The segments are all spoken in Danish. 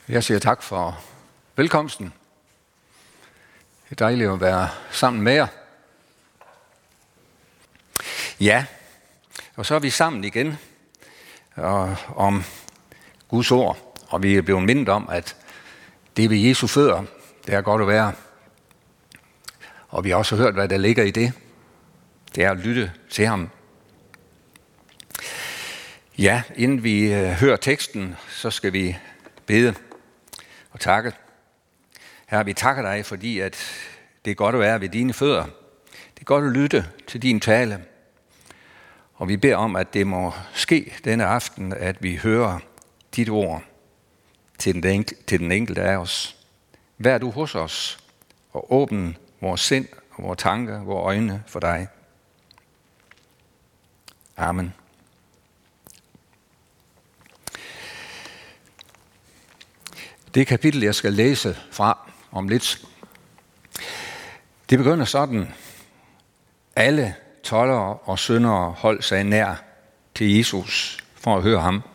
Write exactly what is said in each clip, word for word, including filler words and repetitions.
Jeg siger tak for velkomsten. Det er dejligt at være sammen med jer. Ja, og så er vi sammen igen og, om Guds ord. Og vi er blevet mindet om, at det er ved Jesu fødder, det er godt at være. Og vi har også hørt, hvad der ligger i det. Det er at lytte til ham. Ja, inden vi hører teksten, så skal vi bede og takke. Herre, vi takker dig, fordi at det er godt at være ved dine fødder. Det er godt at lytte til din tale. Og vi beder om, at det må ske denne aften, at vi hører dit ord til den, enkelte, til den enkelte af os. Vær du hos os og åbn vores sind og vores tanker, vores øjne for dig. Amen. Det kapitel, jeg skal læse fra om lidt, det begynder sådan: alle toldere og syndere holdt sig nær til Jesus for at høre ham.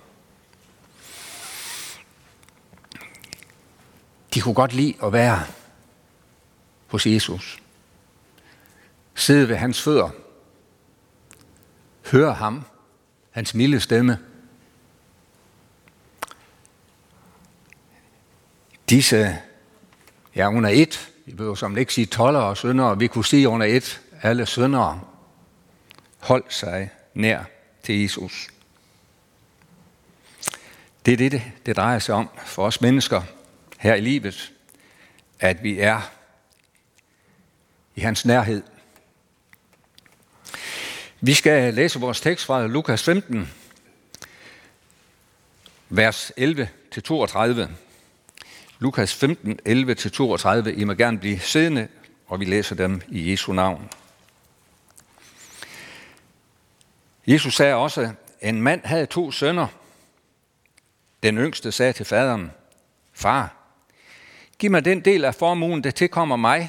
De kunne godt lide at være hos Jesus, sidde ved hans fødder, høre ham, hans milde stemme. Disse, ja under et, vi behøver som ikke sige toldere og syndere, vi kunne sige under et, alle syndere holdt sig nær til Jesus. Det er det, det drejer sig om for os mennesker her i livet, at vi er i hans nærhed. Vi skal læse vores tekst fra Lukas femten, vers elleve til toogtredive. Lukas femten, elleve til toogtredive. I må gerne blive siddende, og vi læser dem i Jesu navn. Jesus sagde også, en mand havde to sønner. Den yngste sagde til faderen, far, giv mig den del af formuen, der tilkommer mig.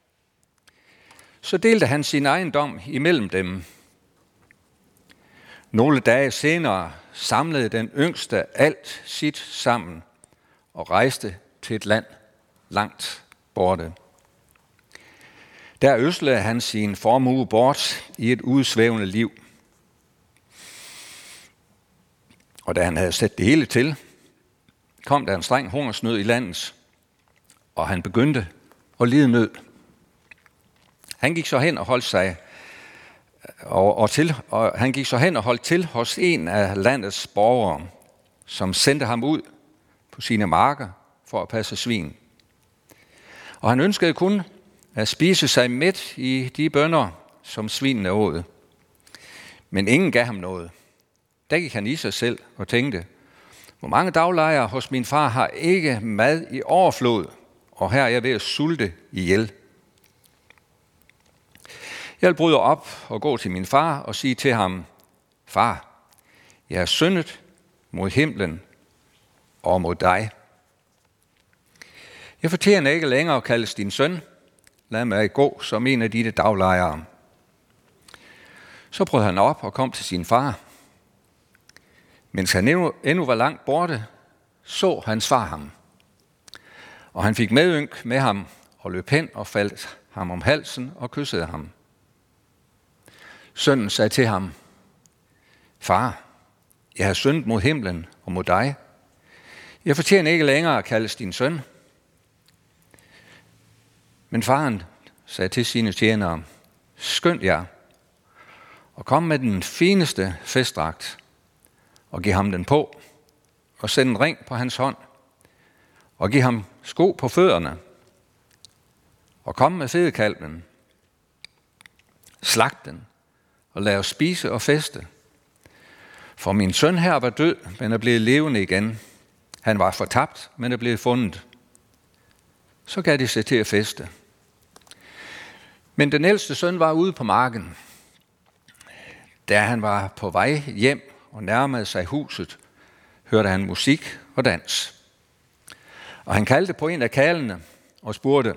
Så delte han sin ejendom imellem dem. Nogle dage senere samlede den yngste alt sit sammen og rejste til et land langt borte. Der ødslede han sin formue bort i et udsvævende liv. Og da han havde sat det hele til, kom der en streng hungersnød i landet, og han begyndte at lide nød. Han gik så hen og holdt sig og, og til, og han gik så hen og holdt til hos en af landets borgere, som sendte ham ud på sine marker for at passe svin. Og han ønskede kun at spise sig mæt i de bønner, som svinene åd. Men ingen gav ham noget. Der gik han i sig selv og tænkte, hvor mange daglejere hos min far har ikke mad i overflod, og her er jeg ved at sulte ihjel. Jeg vil bryde op og gå til min far og sige til ham, far, jeg har syndet mod himlen og mod dig. Jeg fortjener ikke længere at kaldes din søn. Lad mig gå som en af dine daglejere. Så brød han op og kom til sin far. Mens han endnu, endnu var langt borte, så hans far ham. Og han fik medynk med ham og løb hen og faldt ham om halsen og kyssede ham. Sønnen sagde til ham, far, jeg har syndet mod himlen og mod dig. Jeg fortjener ikke længere at kaldes din søn. Men faren sagde til sine tjenere, skynd jer og kom med den fineste festdragt og giv ham den på og send en ring på hans hånd og giv ham sko på fødderne og kom med fedekalven. Slag den og lad os spise og feste. For min søn her var død, men er blevet levende igen. Han var fortabt, men er blevet fundet. Så gav de sig til at feste. Men den ældste søn var ude på marken. Da han var på vej hjem og nærmede sig huset, hørte han musik og dans. Og han kaldte på en af karlene og spurgte,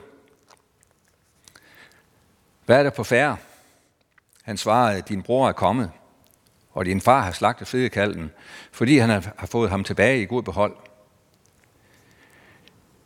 hvad er der på færde? Han svarede, din bror er kommet, og din far har slagtet fedekalven, fordi han har fået ham tilbage i god behold.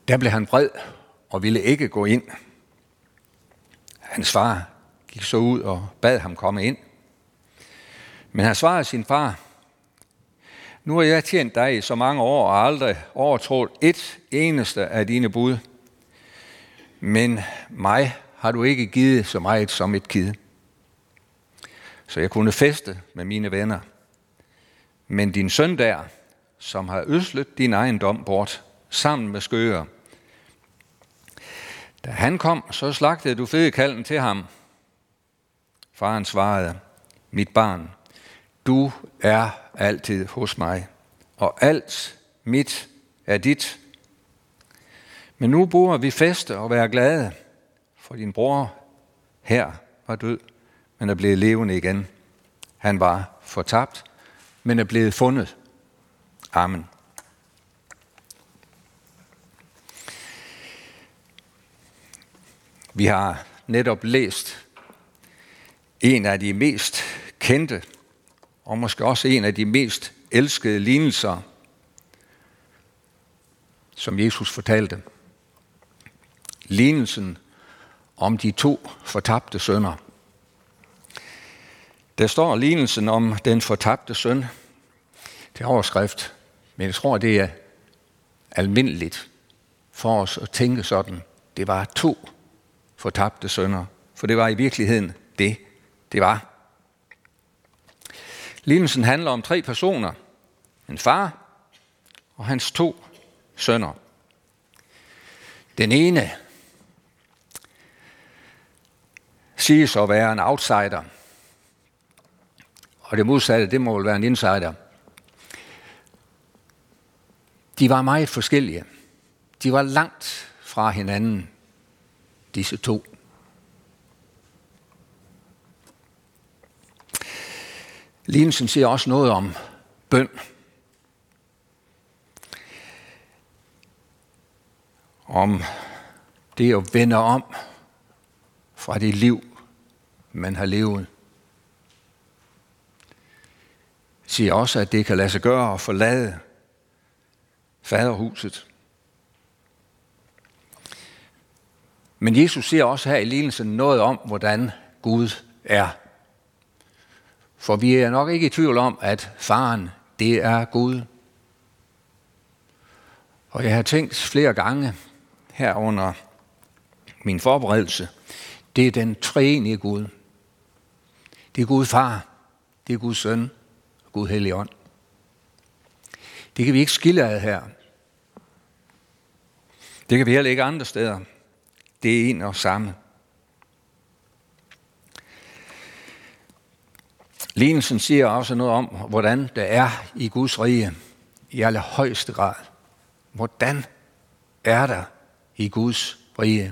Der blev han vred og ville ikke gå ind. Hans far gik så ud og bad ham komme ind. Men han svarede sin far: nu har jeg tjent dig i så mange år og aldrig overtrådt et eneste af dine bud. Men mig har du ikke givet så meget som et kid, så jeg kunne feste med mine venner. Men din søn der, som har ødslet din ejendom bort sammen med skøger, da han kom, så slagtede du fedekalven til ham. Faren svarede: mit barn, du er altid hos mig, og alt mit er dit. Men nu burde vi feste og være glade, for din bror her var død, men er blevet levende igen. Han var fortabt, men er blevet fundet. Amen. Vi har netop læst en af de mest kendte, og måske også en af de mest elskede lignelser, som Jesus fortalte. Lignelsen om de to fortabte sønner. Der står lignelsen om den fortabte søn til overskrift, men jeg tror, det er almindeligt for os at tænke sådan. Det var to fortabte sønner, for det var i virkeligheden det, det var. Lignelsen handler om tre personer. En far og hans to sønner. Den ene siges at være en outsider, og det modsatte, det må vel være en insider. De var meget forskellige. De var langt fra hinanden, disse to. Lignelsen siger også noget om bøn. Om det at vende om fra det liv, man har levet. Det siger også, at det kan lade sig gøre at forlade faderhuset. Men Jesus siger også her i lignelsen noget om, hvordan Gud er. For vi er nok ikke i tvivl om, at faren, det er Gud. Og jeg har tænkt flere gange her under min forberedelse, det er den treenige Gud. Det er Gud far, det er Guds søn og Gud Helligånd. Det kan vi ikke skille ad her. Det kan vi heller ikke andre steder. Det er en og samme. Lignelsen siger også noget om, hvordan det er i Guds rige i allerhøjeste grad. Hvordan er der i Guds rige?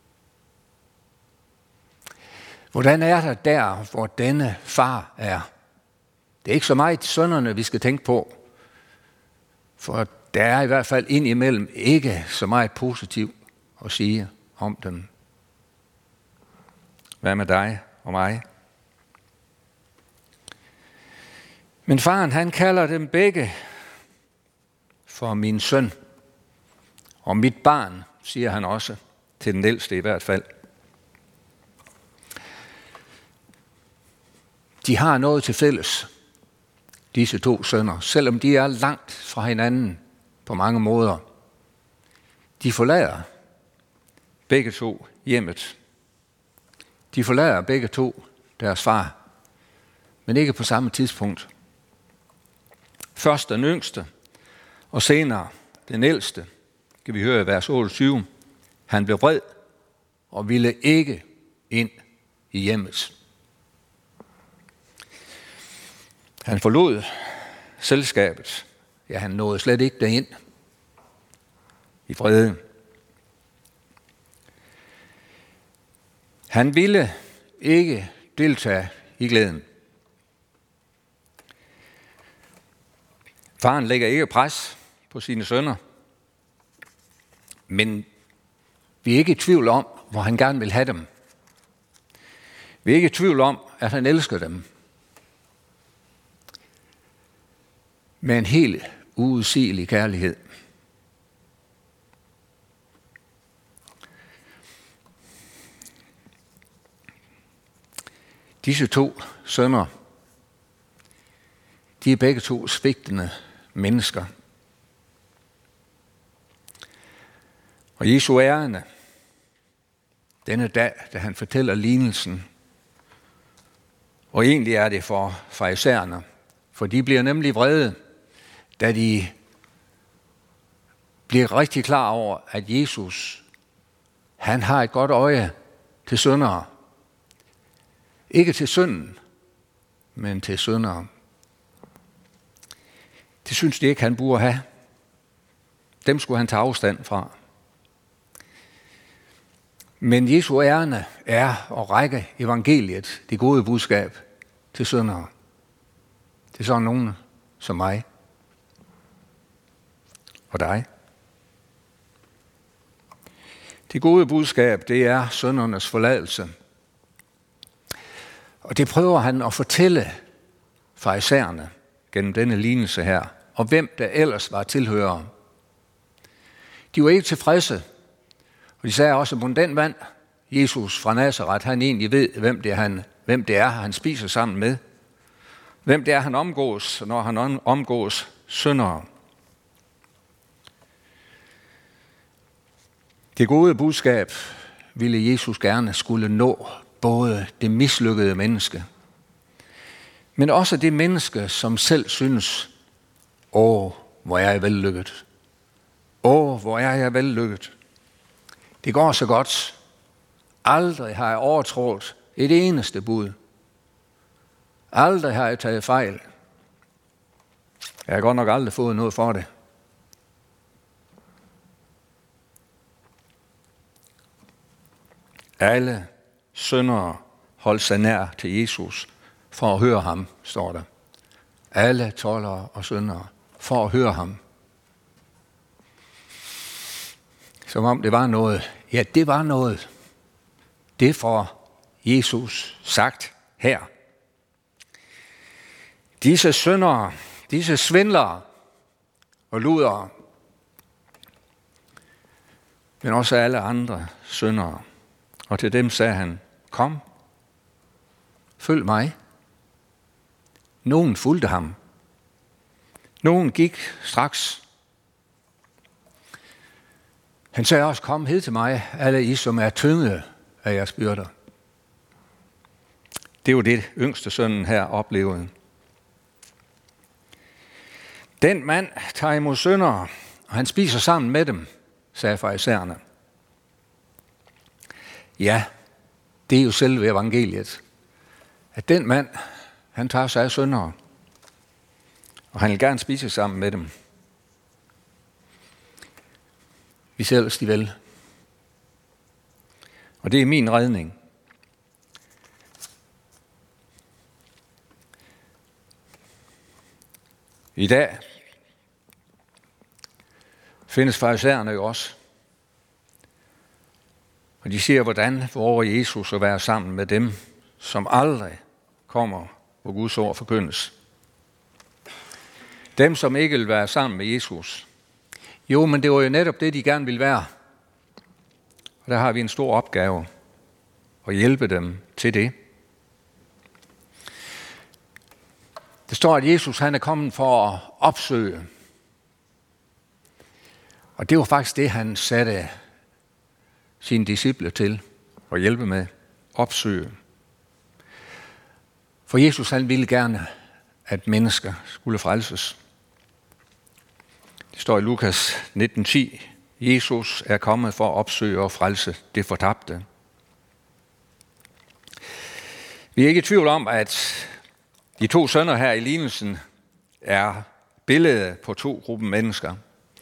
Hvordan er der der, hvor denne far er? Det er ikke så meget sønnerne, vi skal tænke på, for der er i hvert fald indimellem ikke så meget positivt at sige om dem. Hvad med dig og mig? Men faren, han kalder dem begge for min søn. Og mit barn, siger han også, til den ældste i hvert fald. De har noget til fælles, disse to sønner, selvom de er langt fra hinanden på mange måder. De forlader begge to hjemmet. De forlader begge to deres far, men ikke på samme tidspunkt. Først den yngste, og senere den ældste, kan vi høre i vers otteogtyve. Han blev vred og ville ikke ind i hjemmet. Han forlod selskabet. Ja, han nåede slet ikke derind i vrede. Han ville ikke deltage i glæden. Faren lægger ikke pres på sine sønner, men vi er ikke i tvivl om, hvor han gerne vil have dem. Vi er ikke i tvivl om, at han elsker dem. Med en helt uudsigelig kærlighed. Disse to sønner, de er begge to svigtende mennesker. Og Jesu ærinde, denne dag, da han fortæller lignelsen, og egentlig er det for farisæerne, for de bliver nemlig vrede, da de bliver rigtig klar over, at Jesus, han har et godt øje til syndere. Ikke til synden, men til syndere. Det synes de ikke, han burde have. Dem skulle han tage afstand fra. Men Jesu ærinde er at række evangeliet, det gode budskab, til syndere. Det er sådan nogen som mig og dig. Det gode budskab, det er syndernes forladelse. Og det prøver han at fortælle farisæerne gennem denne lignelse her, og hvem der ellers var tilhørere. De var ikke tilfredse, og de sagde også, at den mand, Jesus fra Nazaret, han egentlig ved, hvem det er, han, hvem det er, han spiser sammen med. Hvem det er, han omgås, når han omgås syndere. Det gode budskab ville Jesus gerne skulle nå både det mislykkede menneske, men også det menneske, som selv synes, åh, hvor er jeg vellykket. Åh, hvor er jeg vellykket. Det går så godt. Aldrig har jeg overtrådt et eneste bud. Aldrig har jeg taget fejl. Jeg har godt nok aldrig fået noget for det. Alle syndere holdt sig nær til Jesus for at høre ham, står der. Alle toldere og syndere for at høre ham. Som om det var noget. Ja, det var noget. Det får Jesus sagt her. Disse syndere, disse svindlere og ludere, men også alle andre syndere. Og til dem sagde han, kom, følg mig. Nogen fulgte ham. Nogen gik straks. Han sagde også, kom hed til mig, alle I, som er tyngede af jeres byrder. Det er jo det, yngste sønnen her oplevede. Den mand tager imod syndere, og han spiser sammen med dem, sagde farisæerne. Ja, det er jo selve evangeliet. At den mand, han tager sig af syndere, og han vil gerne spise sammen med dem. Vi ser ellers de vel. Og det er min redning. I dag findes farisæerne jo også. Og de siger, hvordan våger Jesus at være sammen med dem, som aldrig kommer, hvor Guds ord forkyndes. Dem, som ikke vil være sammen med Jesus. Jo, men det var jo netop det, de gerne ville være. Og der har vi en stor opgave at hjælpe dem til det. Det står, at Jesus han er kommet for at opsøge. Og det var faktisk det, han satte sine disciple til at hjælpe med. Opsøge. For Jesus han ville gerne, at mennesker skulle frelses. Det står i Lukas nitten ti. Jesus er kommet for at opsøge og frelse det fortabte. Vi er ikke i tvivl om, at de to sønner her i lignelsen er billedet på to grupper mennesker.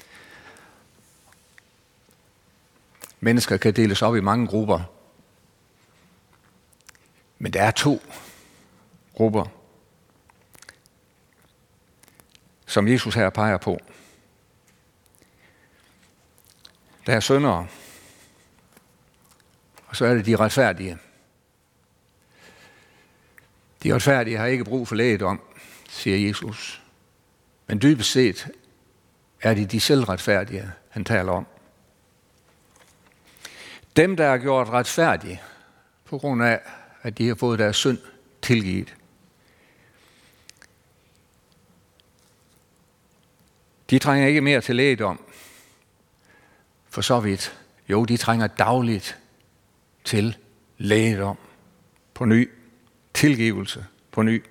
Mennesker kan deles op i mange grupper. Men der er to grupper, som Jesus her peger på. Der er syndere, og så er det de retfærdige. De retfærdige har ikke brug for lægedom, siger Jesus. Men dybest set er det de selvretfærdige, han taler om. Dem, der er gjort retfærdige, på grund af, at de har fået deres synd tilgivet. De trænger ikke mere til lægedom. For så vidt. Jo, de trænger dagligt til lægedom på ny. Tilgivelse på ny.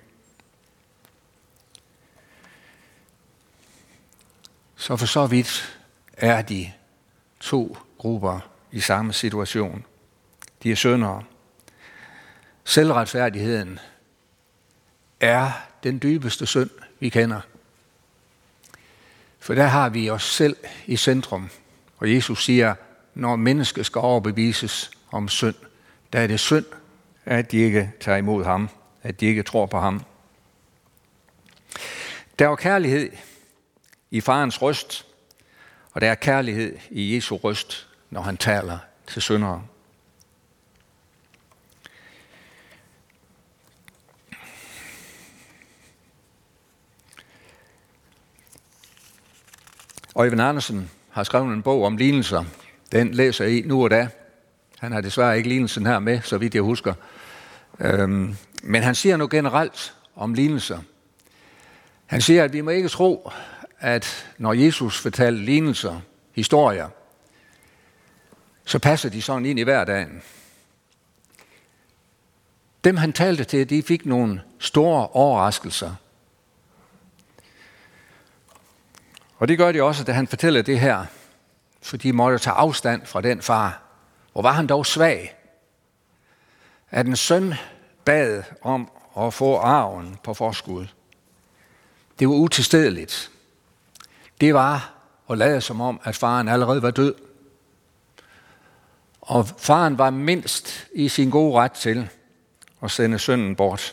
Så for så vidt er de to grupper i samme situation. De er syndere. Selvretfærdigheden er den dybeste synd, vi kender. For der har vi os selv i centrum. Og Jesus siger, når mennesket skal overbevises om synd, der er det synd, at de ikke tager imod ham, at de ikke tror på ham. Der er kærlighed i farens røst, og der er kærlighed i Jesu røst, når han taler til syndere. Øjvind Andersen har skrevet en bog om lignelser. Den læser jeg i nu og da. Han har desværre ikke lignelsen her med, så vidt jeg husker. Øhm, men han siger noget generelt om lignelser. Han siger, at vi må ikke tro, at når Jesus fortalte lignelser, historier, så passer de sådan ind i hverdagen. Dem han talte til, de fik nogle store overraskelser. Og det gør de også, da han fortæller det her, for de måtte tage afstand fra den far. Hvor var han dog svag, at en søn bad om at få arven på forskud. Det var utilstedeligt. Det var at lade som om, at faren allerede var død. Og faren var mindst i sin gode ret til at sende sønnen bort.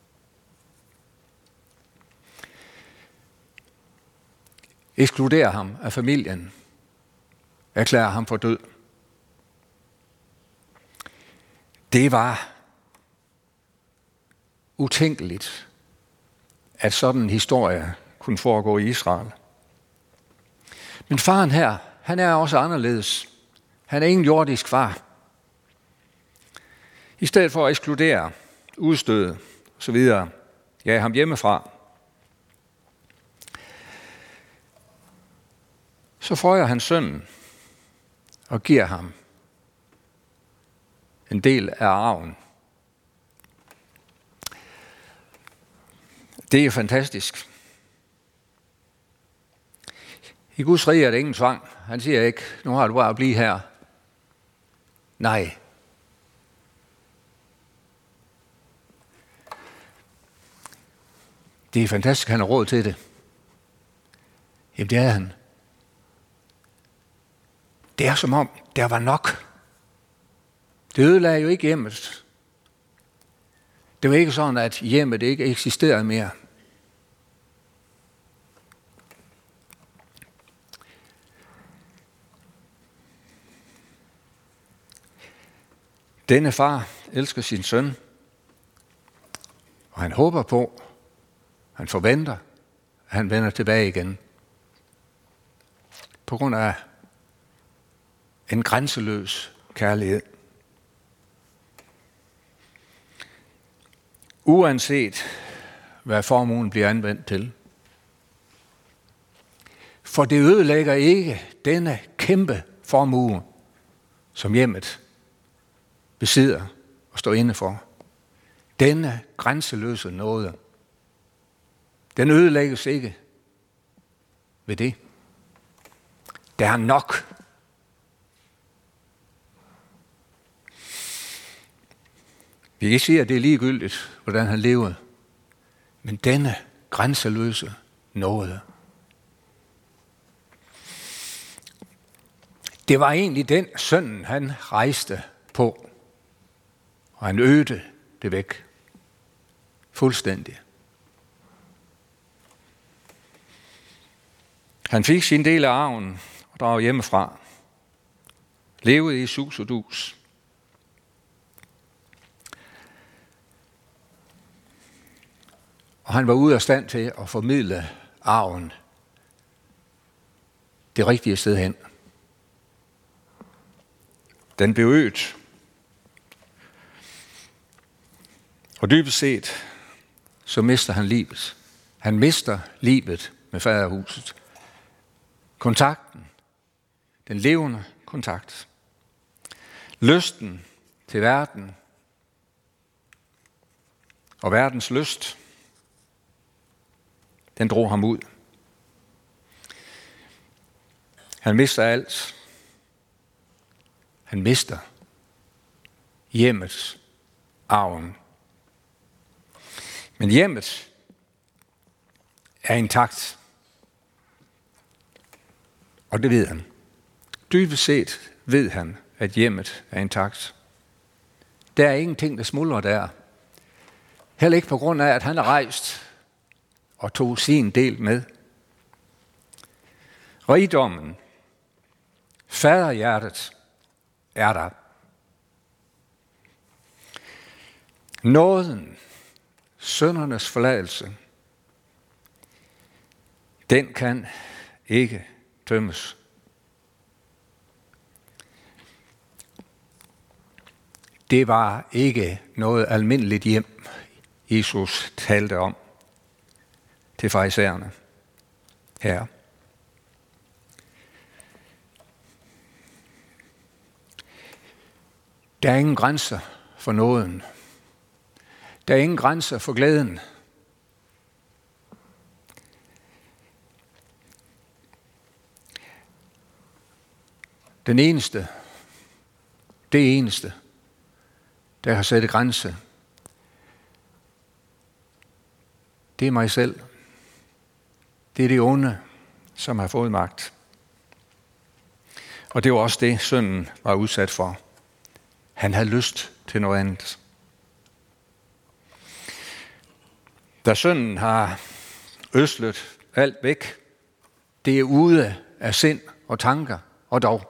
Ekskludere ham af familien. Erklære ham for død. Det var utænkeligt, at sådan en historie kunne foregå i Israel. Men faren her, han er også anderledes. Han er ingen jordisk far. I stedet for at ekskludere, udstøde osv., ja, ham hjemmefra, så frøjer han sønnen og giver ham en del af arven. Det er fantastisk. I Guds rige er det ingen tvang. Han siger ikke, nu har du bare at blive her. Nej. Det er fantastisk, han har råd til det. Jamen det er han. Det er som om, der var nok. Det ødelagde jo ikke hjemmet. Det var ikke sådan, at hjemmet ikke eksisterede mere. Denne far elsker sin søn, og han håber på, han forventer, at han vender tilbage igen. På grund af en grænseløs kærlighed. Uanset hvad formuen bliver anvendt til. For det ødelægger ikke denne kæmpe formue, som hjemmet besidder og står inde for. Denne grænseløse nåde, den ødelægges ikke ved det. Der er nok. Vi kan ikke sige, at det er ligegyldigt, hvordan han levede. Men denne grænseløse nåde. Det var egentlig den sønnen, han rejste på. Og han øgede det væk. Fuldstændig. Han fik sin del af arven og drog hjemmefra. Levede i sus og dus. Og han var ude af stand til at formidle arven det rigtige sted hen. Den blev øget. Og dybest set, så mister han livet. Han mister livet med faderhuset. Kontakten, den levende kontakt. Lysten til verden og verdens lyst, den drog ham ud. Han mister alt. Han mister hjemmets arven. Men hjemmet er intakt. Og det ved han. Dybest set ved han, at hjemmet er intakt. Der er ingenting, der smuldrer der. Heller ikke på grund af, at han er rejst og tog sin del med. Rigdommen, faderhjertet, er der. Nåden, syndernes forladelse, den kan ikke tømmes. Det var ikke noget almindeligt hjem, Jesus talte om til farisæerne her. Der er ingen grænser for nåden. Der er ingen grænser for glæden. Den eneste, det eneste, der har sat grænse, det er mig selv. Det er det onde, som har fået magt. Og det var også det, synden var udsat for. Han havde lyst til noget andet. Da synden har ødslet alt væk, det er ude af sind og tanker og dog.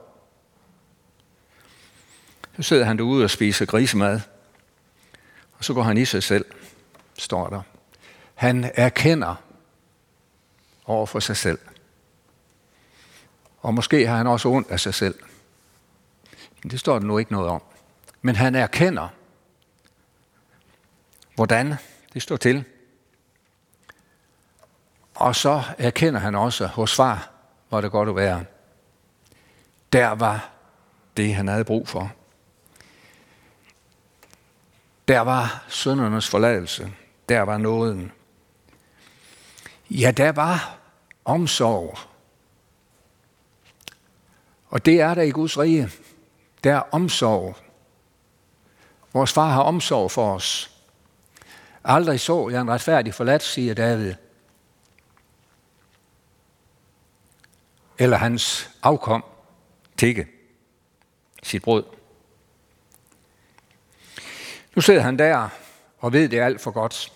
Så sidder han derude og spiser grisemad, og så går han i sig selv, står der. Han erkender over for sig selv. Og måske har han også ondt af sig selv. Men det står der nu ikke noget om. Men han erkender, hvordan det står til. Og så erkender han også hos far, hvor det godt at være. Der var det, han havde brug for. Der var syndernes forladelse. Der var nåden. Ja, der var omsorg. Og det er der i Guds rige. Der er omsorg. Vores far har omsorg for os. Aldrig så jeg en retfærdig forladt, siger David. Eller hans afkom tikke sit brød. Nu sidder han der og ved det alt for godt.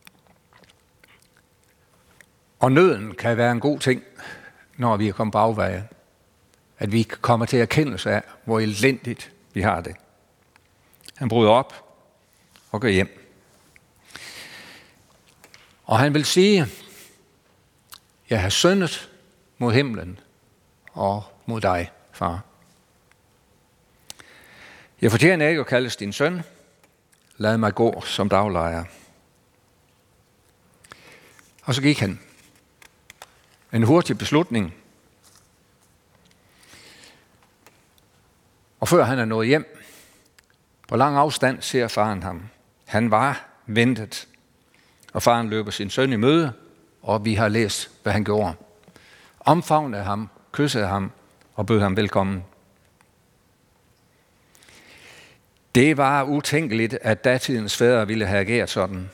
Og nøden kan være en god ting, når vi er kommet på afveje. At vi kommer til erkendelse af, hvor elendigt vi har det. Han bryder op og går hjem. Og han vil sige, jeg har syndet mod himlen og mod dig, far. Jeg fortjener ikke at kaldes din søn. Lad mig gå som daglejer. Og så gik han. En hurtig beslutning. Og før han er nået hjem, på lang afstand ser faren ham. Han var ventet. Og faren løber sin søn i møde, og vi har læst, hvad han gjorde. Omfavnede ham, kyssede ham og bød ham velkommen. Det var utænkeligt, at datidens fædre ville have ageret sådan.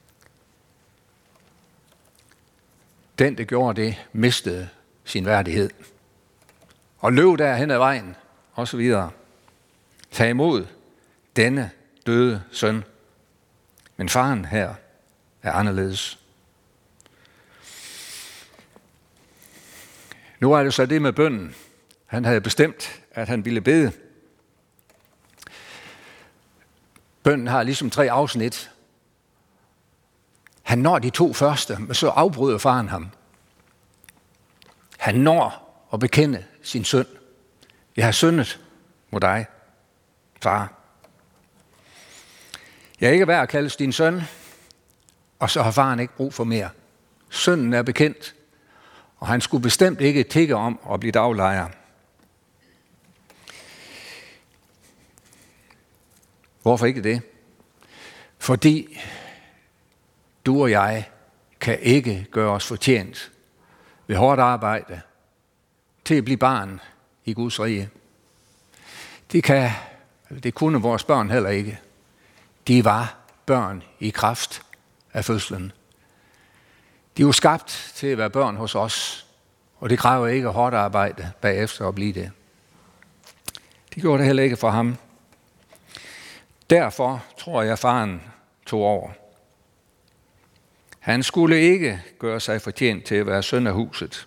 Den, der gjorde det, mistede sin værdighed. Og løb der hen ad vejen, og så videre. Tag imod denne døde søn. Men faren her er anderledes. Nu er det så det med bønnen. Han havde bestemt, at han ville bede. Bønnen har ligesom tre afsnit. Han når de to første, men så afbryder faren ham. Han når at bekende sin synd. Jeg har syndet mod dig, far. Jeg er ikke værd at kaldes din søn, og så har faren ikke brug for mere. Sønnen er bekendt, og han skulle bestemt ikke tigge om at blive daglejer. Hvorfor ikke det? Fordi du og jeg kan ikke gøre os fortjent ved hårdt arbejde til at blive barn i Guds rige. Det kan, det kunne vores børn heller ikke. De var børn i kraft af fødslen. De var skabt til at være børn hos os, og det kræver ikke hårdt arbejde bagefter at blive det. Det gjorde det heller ikke for ham. Derfor tror jeg, at faren tog over. Han skulle ikke gøre sig fortjent til at være søn af huset.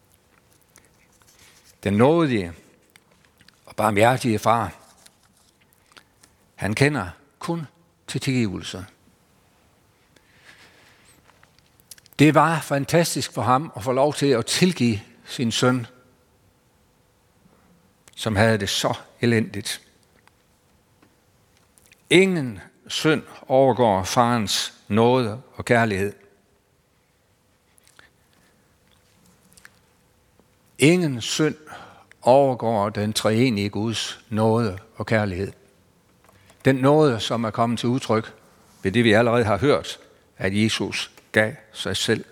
Den nådige og barmhjertige far, han kender kun til tilgivelse. Det var fantastisk for ham at få lov til at tilgive sin søn, som havde det så elendigt. Ingen synd overgår farens nåde og kærlighed. Ingen synd overgår den treenige Guds nåde og kærlighed. Den nåde, som er kommet til udtryk ved det, vi allerede har hørt, at Jesus gav sig selv.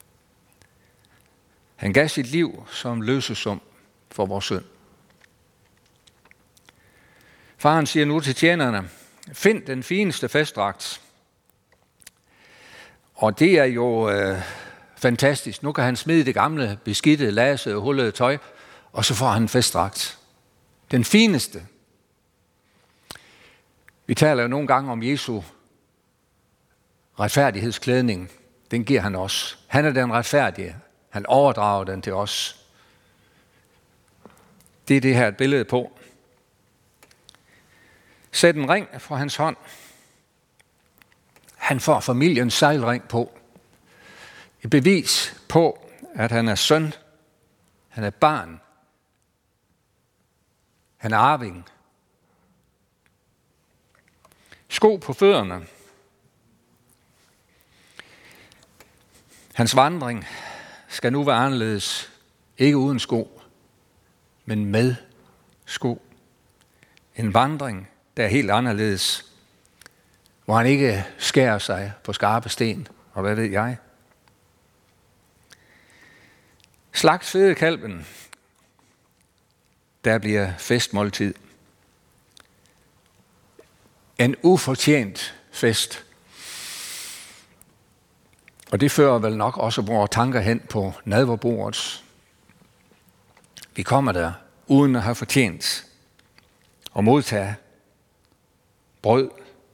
Han gav sit liv som løsesum for vores synd. Faren siger nu til tjenerne, find den fineste festdragt. Og det er jo øh, fantastisk. Nu kan han smide det gamle, beskidte, lasede og hullede tøj, og så får han en festdragt. Den fineste. Vi taler jo nogle gange om Jesu retfærdighedsklædning. Den giver han os. Han er den retfærdige. Han overdrager den til os. Det er det her et billede på. Sæt en ring fra hans hånd. Han får familiens sejlring på. Et bevis på, at han er søn. Han er barn. Han er arving. Sko på fødderne. Hans vandring skal nu være anderledes. Ikke uden sko, men med sko. En vandring, der er helt anderledes. Hvor han ikke skærer sig på skarpe sten, og hvad ved jeg. Slagt fedekalven. Der bliver festmåltid. En ufortjent fest. Og det fører vel nok også vores tanker hen på nadverbordet. Vi kommer der uden at have fortjent og modtage brød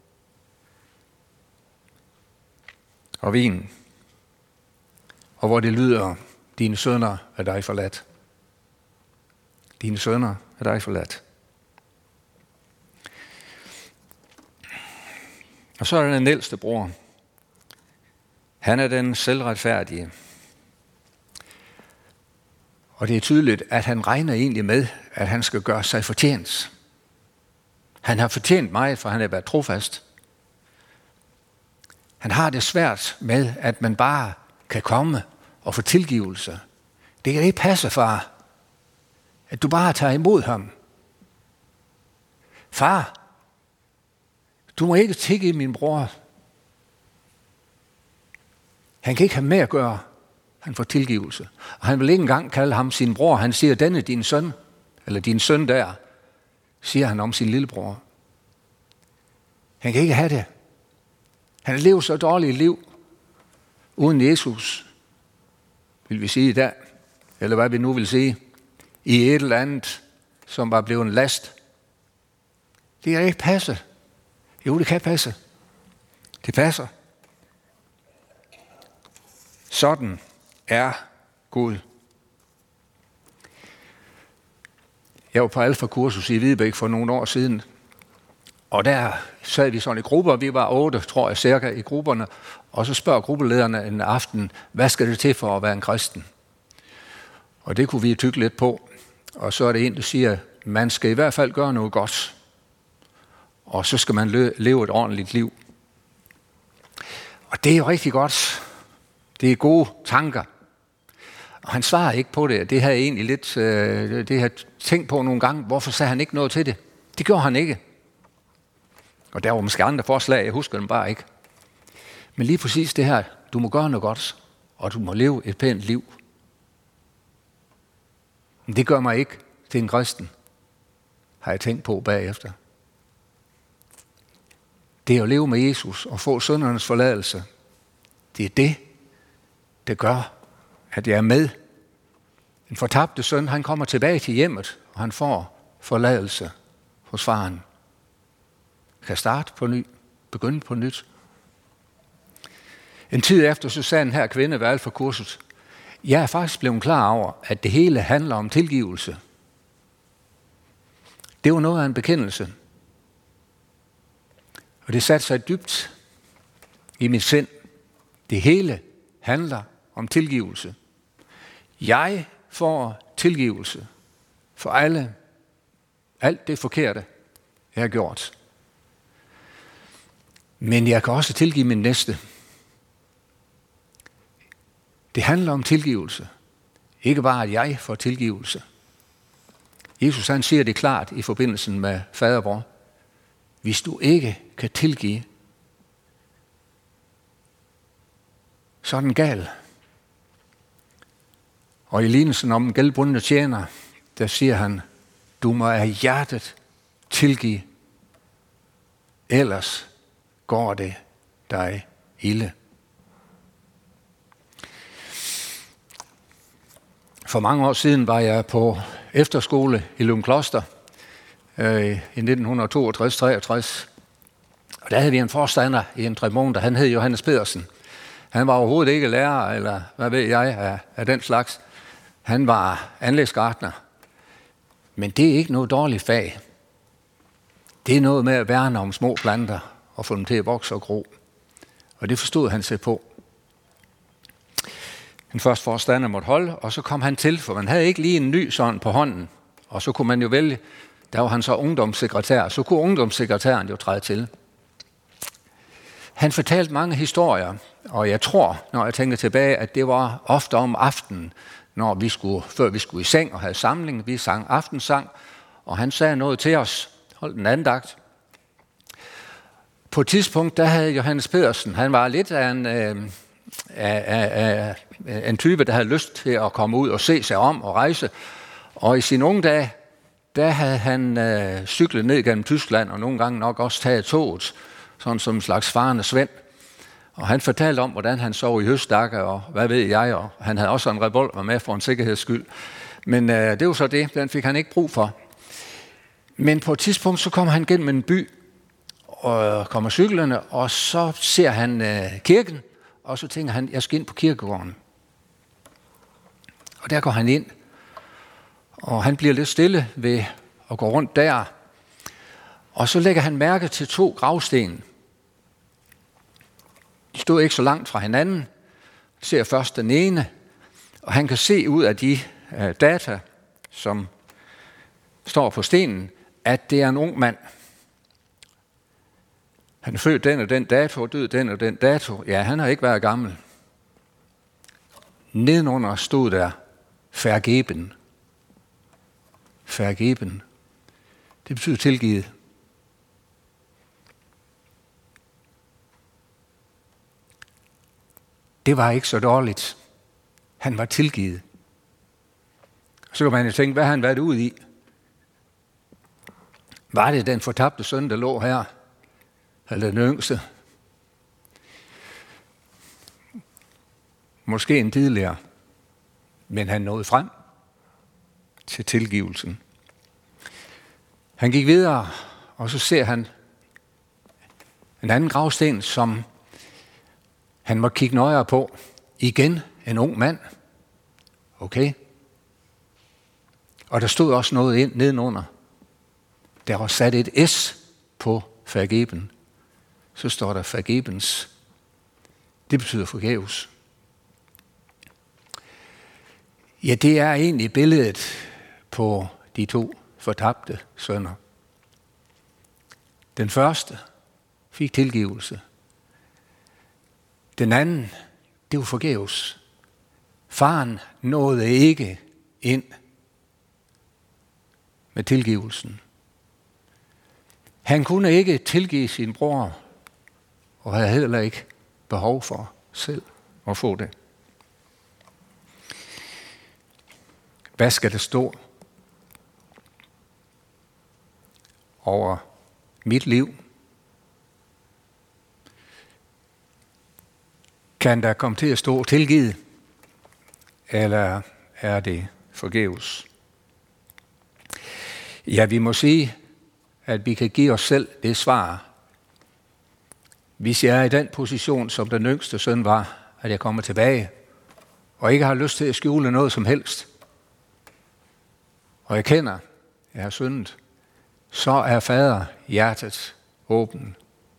og vin. Og hvor det lyder, dine sønner er dig forladt. Dine sønner er dig forladt. Og så er der den ældste bror. Han er den selvretfærdige. Og det er tydeligt, at han regner egentlig med, at han skal gøre sig fortjent. Han har fortjent meget, for han har været trofast. Han har det svært med, at man bare kan komme og få tilgivelse. Det kan ikke passe, far, at du bare tager imod ham. Far, du må ikke tikke min bror. Han kan ikke have med at gøre. Han får tilgivelse. Og han vil ikke engang kalde ham sin bror. Han siger, denne din søn, eller din søn der, siger han om sin lillebror. Han kan ikke have det. Han lever så dårligt liv uden Jesus, vil vi sige i dag, eller hvad vi nu vil sige, i et eller andet, som var blevet en last. Det kan ikke passe. Jo, det kan passe. Det passer. Sådan er Gud. Jeg var på alfa-kursus i Hvidebæk for nogle år siden, og der sad vi sådan i grupper. Vi var otte, tror jeg, cirka i grupperne, og så spørger gruppelederne en aften, hvad skal det til for at være en kristen? Og det kunne vi tykke lidt på. Og så er det en, der siger, man skal i hvert fald gøre noget godt. Og så skal man leve et ordentligt liv. Og det er jo rigtig godt. Det er gode tanker. Og han svarer ikke på det. Det har jeg egentlig lidt øh, det har jeg tænkt på nogle gange. Hvorfor sagde han ikke noget til det? Det gjorde han ikke. Og der var måske andre forslag, jeg husker dem bare ikke. Men lige præcis det her, du må gøre noget godt, og du må leve et pænt liv. Men det gør mig ikke til en kristen, har jeg tænkt på bagefter. Det er at leve med Jesus og få syndernes forladelse. Det er det, der gør, at jeg er med. Den fortabte søn, han kommer tilbage til hjemmet, og han får forladelse hos faren. Kan starte på ny, begynde på nyt. En tid efter, så sagde den her kvinde ved alt for kurset, jeg er faktisk blevet klar over, at det hele handler om tilgivelse. Det var noget af en bekendelse. Og det satte sig dybt i mit sind. Det hele handler om tilgivelse. Jeg får tilgivelse for alle, alt det forkerte, jeg har gjort. Men jeg kan også tilgive min næste. Det handler om tilgivelse. Ikke bare, at jeg får tilgivelse. Jesus han siger det klart i forbindelsen med fadervor. Hvis du ikke kan tilgive, så er den gal. Og i lignelsen om den gældbundne tjener, der siger han, du må af hjertet tilgive, ellers går det dig ilde. For mange år siden var jeg på efterskole i Løgumkloster øh, i nitten toogtres treogtres. Og der havde vi en forstander i en tremåned, han hed Johannes Pedersen. Han var overhovedet ikke lærer, eller hvad ved jeg, af, af den slags. Han var anlægsgartner. Men det er ikke noget dårligt fag. Det er noget med at værne om små planter og få dem til at vokse og gro. Og det forstod han sig på. Den første forstander måtte holde, og så kom han til, for man havde ikke lige en ny sådan på hånden. Og så kunne man jo vælge, der var han så ungdomssekretær, så kunne ungdomssekretæren jo træde til. Han fortalte mange historier, og jeg tror, når jeg tænker tilbage, at det var ofte om aftenen, når vi skulle, før vi skulle i seng og havde samling. Vi sang aftensang, og han sagde noget til os. Hold den andagt. På et tidspunkt, der havde Johannes Pedersen, han var lidt af en, øh, af, af, af en type, der havde lyst til at komme ud og se sig om og rejse. Og i sine unge dage, der havde han øh, cyklet ned gennem Tyskland, og nogle gange nok også taget toget, sådan som en slags farende Svend. Og han fortalte om, hvordan han sov i høstdakke, og hvad ved jeg, og han havde også en revolver med for en sikkerheds skyld. Men øh, det var så det, den fik han ikke brug for. Men på et tidspunkt, så kommer han gennem en by, og kommer cyklerne, og så ser han øh, kirken, og så tænker han, jeg skal ind på kirkegården. Og der går han ind, og han bliver lidt stille ved at gå rundt der, og så lægger han mærke til to gravsten. De stod ikke så langt fra hinanden, ser først den ene, og han kan se ud af de øh, data, som står på stenen, at det er en ung mand. Han er født den og den dato, og død den og den dato. Ja, han har ikke været gammel. Nedenunder stod der, vergeben. Vergeben. Det betyder tilgivet. Det var ikke så dårligt. Han var tilgivet. Så kan man jo tænke, hvad har han været ude i? Var det den fortabte søn, der lå her? Eller den yngste? Måske en tidligere. Men han nåede frem til tilgivelsen. Han gik videre, og så ser han en anden gravsten, som han må kigge nøjere på. Igen en ung mand. Okay. Og der stod også noget ind nedenunder. Der var sat et S på vergeben. Så står der vergebens. Det betyder forgæves. Ja, det er egentlig billedet på de to fortabte sønner. Den første fik tilgivelse. Den anden, det var forgæves. Faren nåede ikke ind med tilgivelsen. Han kunne ikke tilgive sin bror, og havde heller ikke behov for selv at få det. Hvad skal der stå over mit liv? Kan der komme til at stå tilgivet, eller er det forgæves? Ja, vi må sige, at vi kan give os selv det svar. Hvis jeg er i den position, som den yngste søn var, at jeg kommer tilbage, og ikke har lyst til at skjule noget som helst, og jeg kender, at jeg har syndet, så er fader hjertet åben.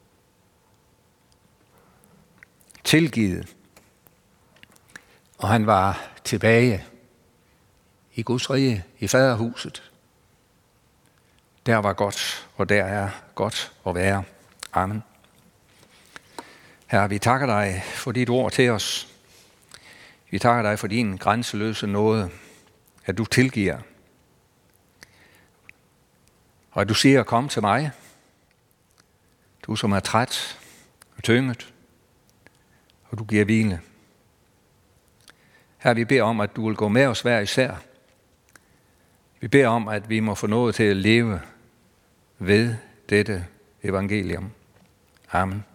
Tilgivet. Og han var tilbage i Guds rige, i faderhuset. Der var godt, og der er godt at være. Amen. Herre, vi takker dig for dit ord til os. Vi takker dig for din grænseløse nåde, at du tilgiver. Og at du siger, kom til mig, du som er træt og tynget, og du giver hvile. Herre, vi beder om, at du vil gå med os hver især. Vi beder om, at vi må få noget til at leve ved dette evangelium. Amen.